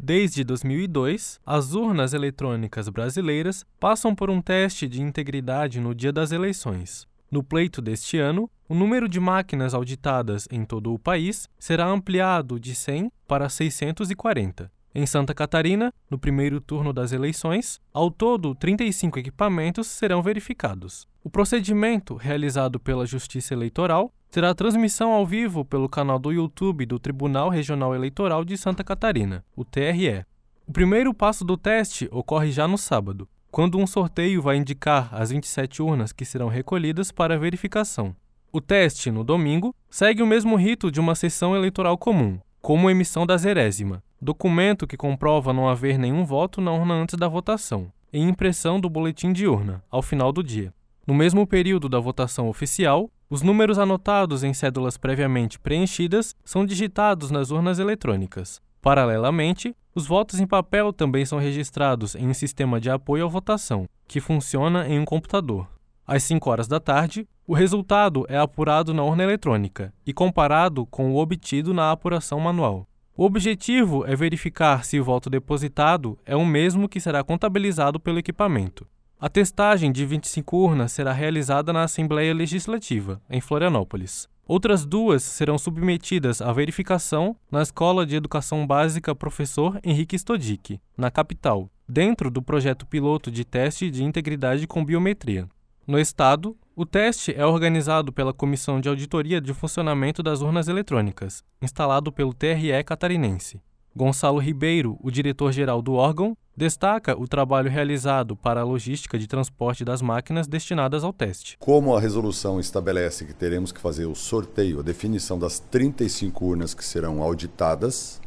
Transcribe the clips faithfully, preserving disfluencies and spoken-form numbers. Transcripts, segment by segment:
Desde dois mil e dois, as urnas eletrônicas brasileiras passam por um teste de integridade no dia das eleições. No pleito deste ano, o número de máquinas auditadas em todo o país será ampliado de cem para seiscentos e quarenta. Em Santa Catarina, no primeiro turno das eleições, ao todo trinta e cinco equipamentos serão verificados. O procedimento, realizado pela Justiça Eleitoral, terá transmissão ao vivo pelo canal do YouTube do Tribunal Regional Eleitoral de Santa Catarina, o T R E. O primeiro passo do teste ocorre já no sábado, quando um sorteio vai indicar as vinte e sete urnas que serão recolhidas para verificação. O teste, no domingo, segue o mesmo rito de uma sessão eleitoral comum, como emissão da zerésima, documento que comprova não haver nenhum voto na urna antes da votação, e impressão do boletim de urna, ao final do dia. No mesmo período da votação oficial, os números anotados em cédulas previamente preenchidas são digitados nas urnas eletrônicas. Paralelamente, os votos em papel também são registrados em um sistema de apoio à votação, que funciona em um computador. Às cinco horas da tarde, o resultado é apurado na urna eletrônica e comparado com o obtido na apuração manual. O objetivo é verificar se o voto depositado é o mesmo que será contabilizado pelo equipamento. A testagem de vinte e cinco urnas será realizada na Assembleia Legislativa, em Florianópolis. Outras duas serão submetidas à verificação na Escola de Educação Básica Professor Henrique Stodic, na capital, dentro do projeto piloto de teste de integridade com biometria. No estado, o teste é organizado pela Comissão de Auditoria de Funcionamento das Urnas Eletrônicas, instalado pelo T R E catarinense. Gonçalo Ribeiro, o diretor-geral do órgão, destaca o trabalho realizado para a logística de transporte das máquinas destinadas ao teste. Como a resolução estabelece que teremos que fazer o sorteio, a definição das trinta e cinco urnas que serão auditadas,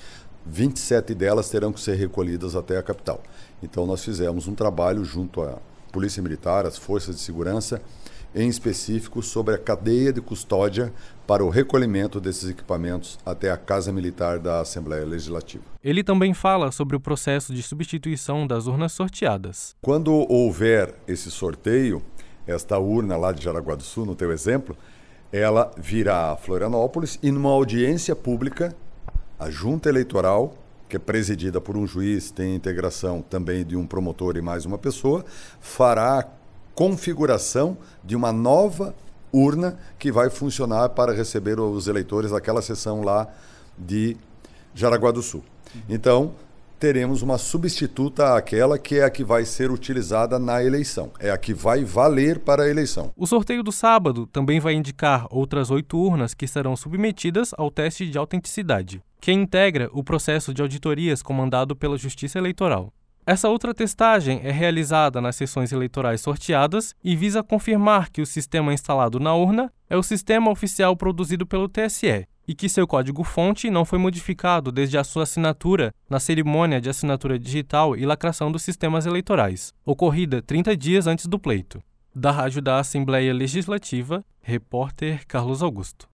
vinte e sete delas terão que ser recolhidas até a capital. Então nós fizemos um trabalho junto à Polícia Militar, às forças de segurança, em específico sobre a cadeia de custódia para o recolhimento desses equipamentos até a Casa Militar da Assembleia Legislativa. Ele também fala sobre o processo de substituição das urnas sorteadas. Quando houver esse sorteio, esta urna lá de Jaraguá do Sul, no teu exemplo, ela virá a Florianópolis e numa audiência pública, a Junta Eleitoral, que é presidida por um juiz, tem integração também de um promotor e mais uma pessoa, fará a configuração de uma nova urna que vai funcionar para receber os eleitores daquela sessão lá de Jaraguá do Sul. Então, teremos uma substituta àquela que é a que vai ser utilizada na eleição. É a que vai valer para a eleição. O sorteio do sábado também vai indicar outras oito urnas que serão submetidas ao teste de autenticidade, que integra o processo de auditorias comandado pela Justiça Eleitoral. Essa outra testagem é realizada nas sessões eleitorais sorteadas e visa confirmar que o sistema instalado na urna é o sistema oficial produzido pelo T S E e que seu código-fonte não foi modificado desde a sua assinatura na cerimônia de assinatura digital e lacração dos sistemas eleitorais, ocorrida trinta dias antes do pleito. Da Rádio da Assembleia Legislativa, repórter Carlos Augusto.